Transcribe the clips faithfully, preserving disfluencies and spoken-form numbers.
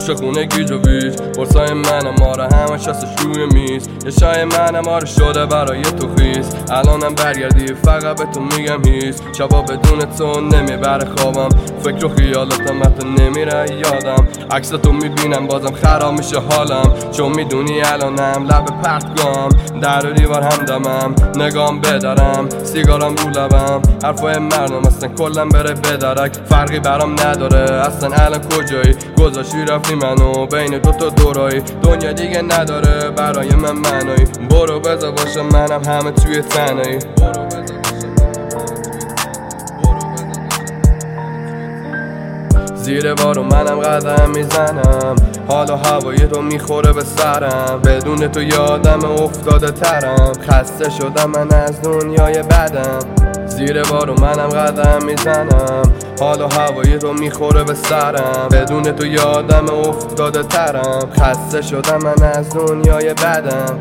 پشت خونه گیج و ویج، برسای منم آره همه شستش روی میز، یه شای منم آره شده برای تو خیز. الانم برگردی فقط به تو میگم هیچ، شبا بدون تو نمیبره خوابم، فکر و خیالاتم حتی نمیره یادم. عکس تو میبینم بازم خراب میشه حالم، چون میدونی الانم لب پرتگام، در و دیوار همدمم، نگام بدارم سیگارم رو لبم، حرفای مردم اصلا کلم بره بدرک، فرقی برام نداره اصلا الان کجایی، گذاشتی رفتی منو بین دوتا دورایی، دنیا دیگه نداره برای من معنایی، برو بذار باشه منم همه توی تنهایی. زیر بارو منم قدم میزنم، حال و هوای تو میخوره به سرم، بدون تو یادم افتاده ترم، خسته شدم من از دنیای بدم. زیر بارو منم قدم میزنم، حال و هوای تو میخوره به سرم، بدون تو یادم افتاده ترم، خسته شدم من از دنیای بدم.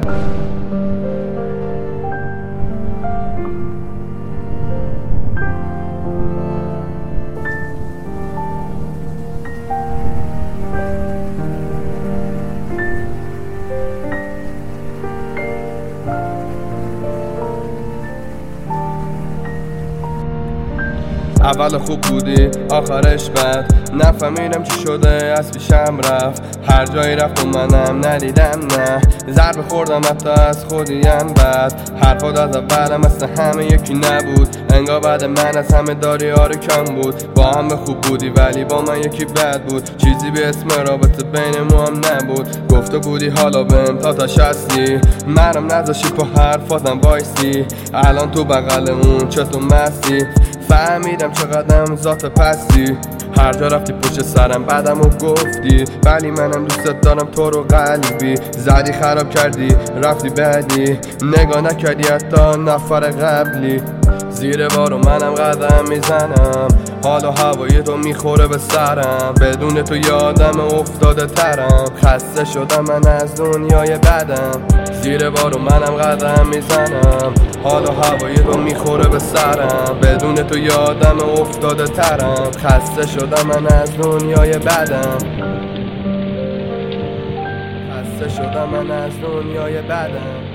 اول خوب بودی آخرش بد، نفهمیدم چی شده از پیشم رفت، هر جایی رفت و منم ندیدم نه، ضربه خوردم حتی از خودیم بد، حرفات از اولم مثل همه یکی نبود، انگار بعد من از همه داری آره کم بود، با همه خوب بودی ولی با من یکی بد بود، چیزی به اسم رابطه بین ما هم نبود، گفته بودی حالا بهم تا تا شستی، منم نذاشی پا حرفاتم وایسی، الان تو بغل اون چطور مستی، فهمیدم چقدرم ذات پستی، هر جا رفتی پشت سرم بعدم و گفتی، ولی منم دوستت دارم تو رو قلبی، زدی خراب کردی رفتی بعدی، نگاه نکردی حتی نفر قبلی. زیر بارو منم قدم میزنم، حال و هوای تو میخوره به سرم، بدون تو یادم افتاده ترم، خسته شدم من از دنیای بدم. زیر بارو منم قدم میزنم، حال و هوای تو میخوره به سرم، بدون تو یادم افتاده ترم، خسته شدم من از دنیای بدم، خسته شدم من از دنیای بدم.